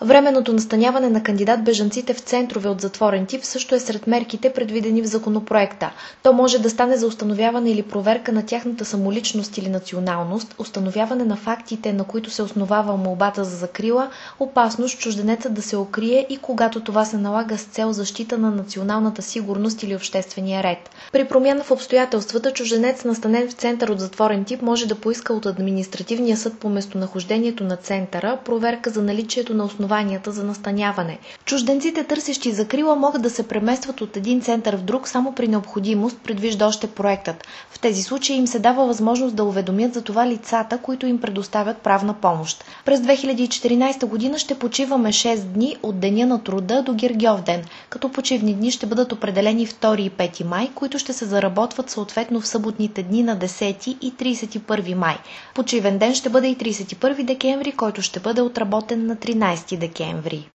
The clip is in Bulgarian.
Временното настаняване на кандидат-бежанците в центрове от затворен тип също е сред мерките, предвидени в законопроекта. То може да стане за установяване или проверка на тяхната самоличност или националност, установяване на фактите, на които се основава молбата за закрила, опасност чужденецът да се укрие и когато това се налага с цел защита на националната сигурност или обществения ред. При промяна в обстоятелствата, чужденец настанен в център от затворен тип може да поиска от административния съд по местонахождението на центъра проверка за наличието на основанията за настаняване. Чужденците, търсещи закрила, могат да се преместват от един център в друг само при необходимост, предвижда още проектът. В тези случаи им се дава възможност да уведомят за това лицата, които им предоставят правна помощ. През 2014 година ще почиваме 6 дни от Деня на труда до Гергьовден, като почивни дни ще бъдат определени 2 и 5 май, които ще се заработват съответно в съботните дни на 10 и 31 май. Почивен ден ще бъде и 31 декември, който ще бъде отработен на 13 декември.